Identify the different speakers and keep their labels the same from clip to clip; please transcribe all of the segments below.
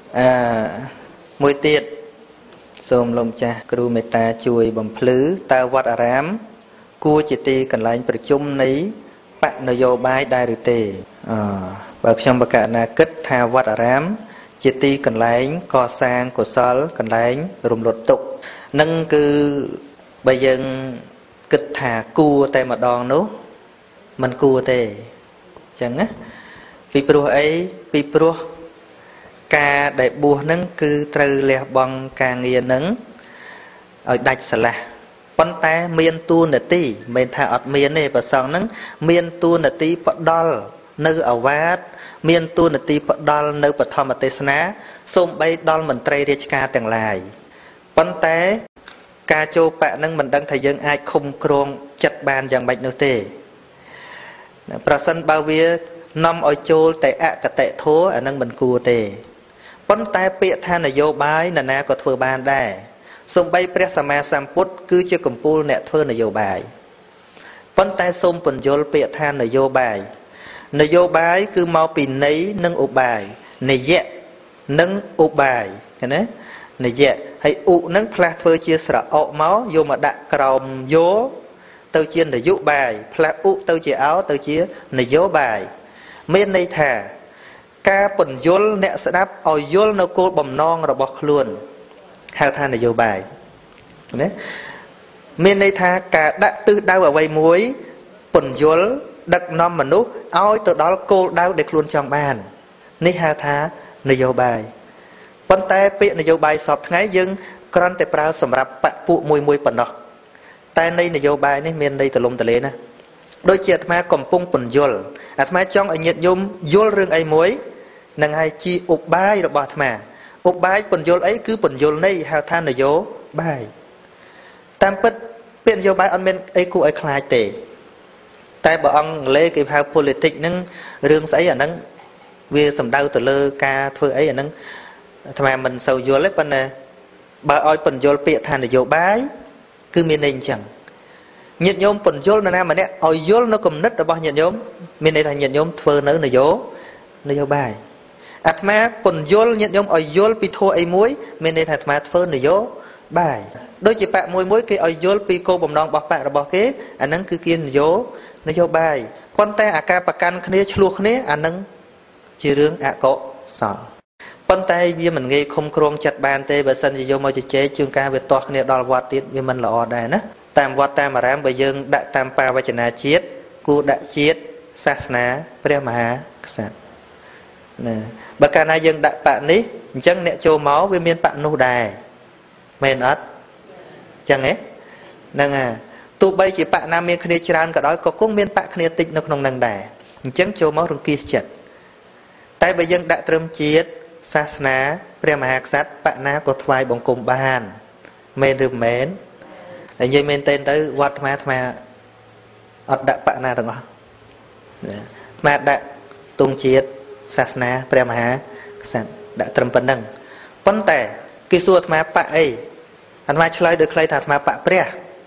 Speaker 1: មួយទៀតសូមលោកម្ចាស់គ្រូមេត្តាជួយបំភ្លឺតើវត្តអារាមគួរជាទីកន្លែងប្រជុំនៃបកនយោបាយដែរឬទេបើខ្ញុំបកណាគិតថាវត្តអារាមជាទីកន្លែងកសាងកុសលកន្លែងរំលត់ទុក្ខនឹងគឺបើយើងគិតថាគួរតែម្ដងនោះមិនគួរទេអញ្ចឹងណាពីព្រោះអីពីព្រោះការដែលបួសហ្នឹងគឺត្រូវលះបង់ការងារហ្នឹងឲ្យដាច់ស្រឡះប៉ុន្តែមានតួនាទីមិនថាអត់មានទេប្រសងហ្នឹងមានតួនាទីផ្ដល់នៅអាវាតមានតួនាទីផ្ដល់នៅបឋមទេសនាសូម្បីដល់មន្ត្រីរាជការទាំងឡាយប៉ុន្តែការចូលបកហ្នឹងមិនដឹងថាយើងអាចឃុំគ្រងចិត្តបានយ៉ាងម៉េចនោះទេប្រសិនបើវានាំឲ្យចូលតែអកតេធម៌អានឹងមិនគួរទេប៉ុន្តែពាក្យថានយោបាយនរណាក៏ធ្វើបានដែរសូម្បីព្រះសម្មាសម្ពុទ្ធគឺជាកម្ពូលអ្នកធ្វើនយោបាយប៉ុន្តែសូមពន្យល់ពាក្យថានយោបាយនយោបាយគឺមកពីន័យនិងឧបាយនយៈនិងឧបាយឃើញទេនយៈហើយឧនឹងផ្លាស់ធ្វើជាស្រអកមកយកមកដាក់ក្រោមយោទៅជានយោបាយផ្លាស់ឧទៅជាអោទៅជានយោបាយមានន័យថាការពន្យល់អ្នកស្ដាប់ឲ្យយល់នៅគោលបំណងរបស់ខ្លួនហៅថានយោបាយណាមានន័យថាការដាក់ទិសដៅអ្វីមួយពន្យល់ដឹកនាំមនុស្សឲ្យទៅដល់គោលដៅដែលខ្លួនចង់បាននេះហៅថានយោបាយប៉ុន្តែពាក្យនយោបាយសពថ្ងៃយើងគ្រាន់តែប្រើសម្រាប់បពុមួយប៉ុណ្ណោះតែនៃនយោបាយនេះមានន័យទលំទលេណាដូចជាអាត្មាកំពុងពន្យល់អាត្មាចង់ឲ្យញាតិញោមយល់រឿងអីមួយនឹងឲ្យជាឧបាយរបស់អាត្មាឧបាយពន្យល់អីគឺពន្យល់នៃហៅថានយោបាយតាមពិតពាក្យនយោបាយអត់មានអីគួរឲ្យខ្លាចទេតែបើអង់គ្លេសគេហៅ politics ហ្នឹងរឿងស្អីអាហ្នឹងវាសំដៅទៅលើការធ្វើអីអាហ្នឹងអាត្មាមិនសូវយល់ទេប៉ុន្តែបើឲ្យពន្យល់ពាក្យថានយោបាយគឺមានន័យអញ្ចឹងញាតិញោមពន្យល់នរណាម្នាក់ឲ្យយល់នៅគំនិតរបស់ញាតិញោមមានន័យថាញាតិញោមធ្វើនៅនយោបាយអាត្មាពន្យល់ញាតិញោមឲ្យយល់ពីធัวអីមួយមានន័យថាអាត្មាធ្វើនយោបាយដូចជាបកមួយគេឲ្យយល់ពីគោលបំណងរបស់បករបស់គេអាហ្នឹងគឺគេនយោបាយប៉ុន្តែអាការប្រកាន់គ្នាឆ្លោះគ្នាអាហ្នឹងជារឿងអកុសលប៉ុន្តែវាមិនងាយឃុំគ្រងចិត្តបានទេបើសិនជាយកមកជជែកជួនកាលវាទាស់គ្នាដល់វត្តទៀតវាមិនល្អដែរណាតាមវត្តតាមអារាមបើយើងដាក់តាមបាវចនាជាតិគួរដាក់ជាតិសាសនាព្រះមហាក្សត្រណាបើកាលណាយើងដាក់បកនេះអញ្ចឹងអ្នកចូលមកវាមានបកនោះដែរមែនអត់អញ្ចឹងហ៎ហ្នឹងហើយទោះបីជាបកណាមានគ្នាច្រើនក៏ដោយក៏គង់មានបកគ្នាតិចនៅក្នុងនឹងដែរអញ្ចឹងចូលមករង្គៀសចិត្តតែបើយើងដាក់ត្រឹមជាតិសាសនាព្រះមហាក្សត្របកណាក៏ថ្វាយបង្គំបានមែនឬមិនមែនតែនិយាយមែនទេទៅវត្តអាត្មាអត់ដាក់បកណាទាំងអស់អាត្មាដាក់ទង់ជាតិសាសនាព្រះមហាក្សត្រដាក់ត្រឹមប៉ុណ្ណឹងប៉ុន្តែគេសួរអាត្មាបកអីអាត្មាឆ្លើយដោយខ្លីថាអាត្មាបកព្រះ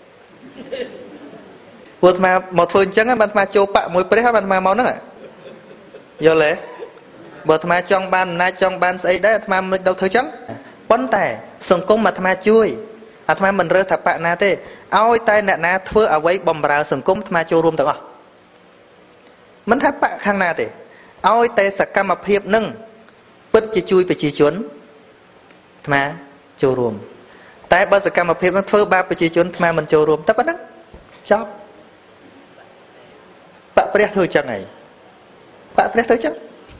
Speaker 1: ពួកអាត្មាមកធ្វើអញ្ចឹងបានអាត្មាចូលបកមួយព្រះបានអាត្មាមកហ្នឹងយល់ទេបើអាត្មាចង់បានអំណាចចង់បានស្អីដែរអាត្មាមិនដល់ធ្វើអញ្ចឹងប៉ុន្តែសង្គមអាត្មាជួយអាត្មាមិនរើសថាបកណាទេឲ្យតែអ្នកណាធ្វើអ្វីបំរើសង្គមអាត្មាចូលរួមទាំងអស់មិនថាបកខាងណាទេឲ្យតែសកម្មភាពនឹងពិតជាជួយប្រជាជនអាត្មាចូលរួមតែបើសកម្មភាពនឹងធ្វើបាបប្រជាជនអាត្មាមិនចូលរួមតែប៉ុណ្ណឹងចប់បកព្រះធ្វើអញ្ចឹងឯងបកព្រះធ្វើអញ្ចឹង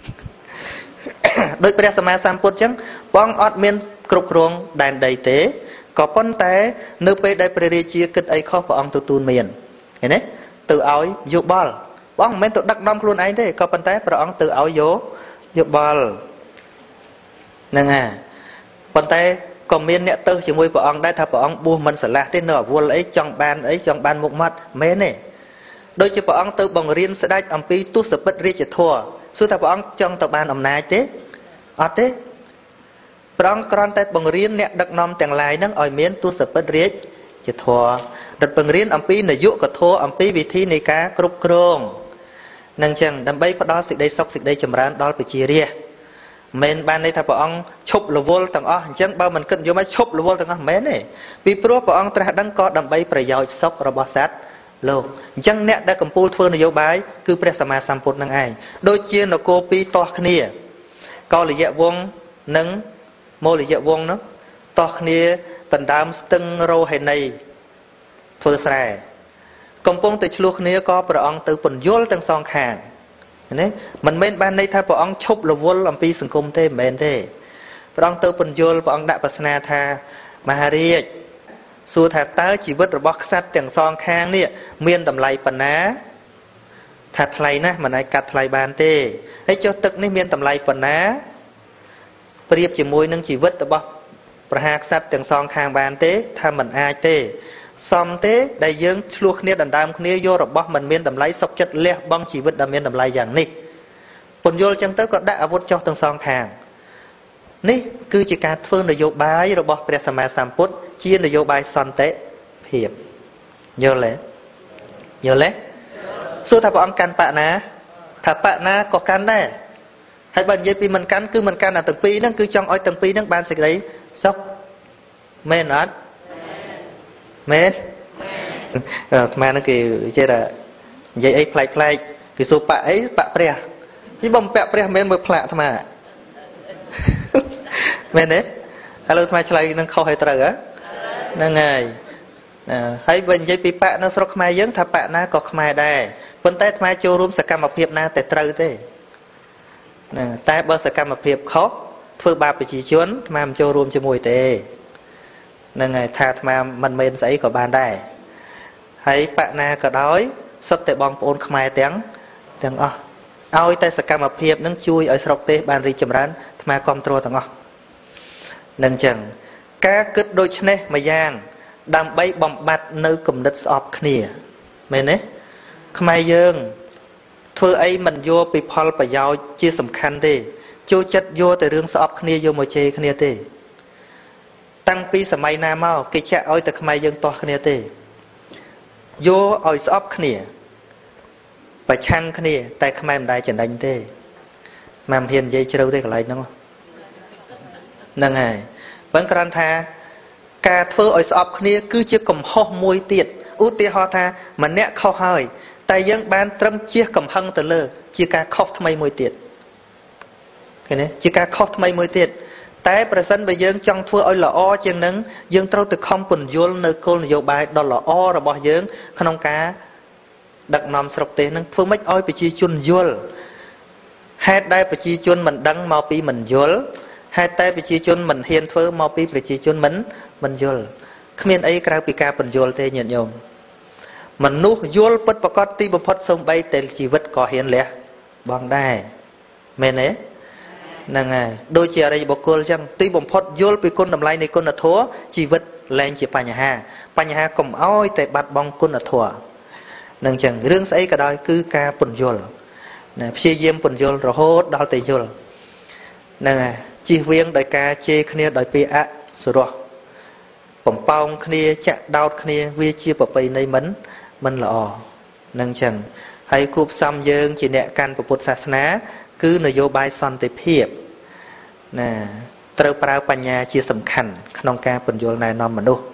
Speaker 1: ដោយព្រះសម្មាសម្ពុទ្ធអញ្ចឹងបងអត់មានគ្រប់គ្រងដែនដីទេក៏ប៉ុន្តែនៅពេលដែលព្រះរាជាគិតអីខុសព្រះអង្គទទួលមានឃើញទេទៅឲ្យយោបល់ព្រះអង្គមិនមែនទៅដឹកនាំខ្លួនឯងទេក៏ប៉ុន្តែព្រះអង្គទៅឲ្យយោបល់ហ្នឹងហើយប៉ុន្តែក៏មានអ្នកទៅជាមួយព្រះអង្គដែរថាព្រះអង្គបួសមិនស្រឡះទេនៅអវល់អីចង់បានមុខមាត់មែនទេដូចជាព្រះអង្គទៅបង្រៀនស្ដេចអំពីទស្សពិតរាជធម៌សួរថាព្រះអង្គចង់ទៅបានអំណាចទេអត់ទេព្រះអង្គគ្រាន់តែបង្រៀនអ្នកដឹកនាំទាំងឡាយហ្នឹងឲ្យមានទស្សពិតរាជធម៌ដែលបង្រៀនអំពីនយោគធម៌អំពីវិធីនៃការគ្រប់គ្រងនឹងចឹងដើម្បីផ្ដល់សេចក្តីសុខសេចក្តីចម្រើនដល់ប្រជារាស្ត្រ men ban đây thà bà ông chụp lô vô tầng ó chẳng bao mình cần vô mấy chụp lô vô tầng ó men này vì pro bà ông tra đăng có đầm bayประโยชน์sốc robot sátលោកអញ្ចឹងអ្នកដែលកំពូលធ្វើនយោបាយគឺព្រះសម្មាសម្ពុទ្ធនឹងឯងដូចជានគរពីរទាស់គ្នាកលយៈវង្សនិងមូលយៈវង្សនោះទាស់គ្នាដណ្ដើមស្ទឹងរោហេនីធ្វើស្រែកំពុងតែឆ្លោះគ្នាក៏ព្រះអង្គទៅពន្យល់ទាំងសងខាងណាមិនមែនបានន័យថាព្រះអង្គឈប់រវល់អំពីសង្គមទេមិនមែនទេព្រះអង្គទៅពន្យល់ព្រះអង្គដាក់ប្រស្នាថាមហារាជសួរថាតើជីវិតរបស់ក្សត្រទាំងសងខាងនេះមានតម្លៃប៉ុណ្ណាថាថ្លៃណាស់មិនអាចកាត់ថ្លៃបានទេហើយចុះទឹកនេះមានតម្លៃប៉ុណ្ណាប្រៀបជាមួយនឹងជីវិតរបស់ប្រហាក្សត្រទាំងសងខាងបានទេថាមិនអាចទេសមទេដែលយើងឆ្លោះគ្នាដណ្ដើមគ្នាយករបស់មិនមានតម្លៃសុខចិត្តលះបង់ជីវិតដែលមានតម្លៃយ៉ាងនេះពន្យល់ចឹងទៅក៏ដាក់អាវុធចុះទាំងសងខាងនេះគឺជាការធ្វើនយោបាយរបស់ព្រះសម្មាសម្ពុទ្ធជានយោបាយសន្តិភាពយល់ទេសួរថាព្រះអង្គកាន់បកណាថាបកណាក៏កាន់ដែរហើយបើនិយាយពីមិនកាន់គឺមិនកាន់អាទាំងពីរហ្នឹងគឺចង់ឲ្យទាំងពីរហ្នឹងបានសេចក្តីសុខមែនអត់មែនអាត្មាហ្នឹងគេចេះតែនិយាយអីប្លែកគេសួរបកអីបកព្រះនេះបំពាក់ព្រះមែនមើលផ្លាកអាត្មាមែនទេឥឡូវអាត្មាឆ្លើយនឹងខុសឲ្យត្រូវហ្នឹងហើយបើនិយាយពីបកនៅស្រុកខ្មែរយើងថាបកណាក៏ខ្មែរដែរប៉ុន្តែអាត្មាចូលរួមសកម្មភាពណាតែត្រូវទេតែបើសកម្មភាពខុសធ្វើបាបប្រជាជនអាត្មាមិនចូលរួមជាមួយទេហ្នឹងហើយថាអាត្មាមិនមែនស្អីក៏បានដែរហើយបកណាក៏ដោយសុទ្ធតែបងប្អូនខ្មែរទាំងអស់ឲ្យតែសកម្មភាពនឹងជួយឲ្យស្រុកទេសបានរីកចម្រើនអាត្មាគ្រប់គ្រងទាំងអស់នឹងចឹងការគិតដូចនេះមួយយ៉ាងដើម្បីបំបត្តិនៅគំនិតស្អប់គ្នាមែនទេខ្មែរយើងធ្វើអីមិនយកពីផលប្រយោជន៍ជាសំខាន់ទេចូលចិត្តយកតែរឿងស្អប់គ្នាយកមកជេរគ្នាទេតាំងពីសម័យណាមកគេចាក់ឲ្យតែខ្មែរយើងទាស់គ្នាទេយកឲ្យស្អប់គ្នាប្រឆាំងគ្នាតែខ្មែរមិនដែលចំណេញទេមិនហ៊ាននិយាយជ្រៅទេកន្លែងហ្នឹងហើយបើគ្រាន់ថាការធ្វើឲ្យស្អប់គ្នាគឺជាកំហុសមួយទៀតឧទាហរណ៍ថាម្នាក់ខុសហើយតែយើងបានត្រឹមជះកំហឹងទៅលើជាការខុសថ្មីមួយទៀតឃើញទេជាការខុសថ្មីមួយទៀតតែប្រសិនបើយើងចង់ធ្វើឲ្យល្អជាងនឹងយើងត្រូវទៅខំពន្យល់នៅគោលនយោបាយដ៏ល្អរបស់យើងក្នុងការដឹកនាំស្រុកទេសនឹងធ្វើម៉េចឲ្យប្រជាជនយល់ហេតុដែលប្រជាជនមិនដឹងមកពីមិនយល់ហេតុតែប្រជាជនមិនហ៊ានធ្វើមកពីប្រជាជនមិនយល់គ្មានអីក្រៅពីការពន្យល់ទេញាតិញោមមនុស្សយល់ពិតប្រាកដទីបំផុតសូម្បីតែជីវិតក៏ហ៊ានលះបង់ដែរមែនទេហ្នឹងហើយដូចជាអរិយបុគ្គលអញ្ចឹងទីបំផុតយល់ពីគុណតម្លៃនៃគុណធម៌ជីវិតលែងជាបញ្ហាកុំអោយតែបាត់បង់គុណធម៌នឹងអញ្ចឹងរឿងស្អីក៏ដោយគឺការពន្យល់ណាព្យាយាមពន្យល់រហូតដល់តែយល់ហ្នឹងហើយជៀសវាងដោយការជេរគ្នាដោយពាក្យអសុរោះបំពងគ្នាចាក់ដោតគ្នាវាជាប្រពៃណីមិនល្អនឹងអញ្ចឹងហើយគួបផ្សំយើងជាអ្នកកាន់ពុទ្ធសាសនាគឺនយោបាយសន្តិភាពណាត្រូវប្រើបញ្ញាជាសំខាន់ក្នុងការពន្យល់ណែនាំមនុស្ស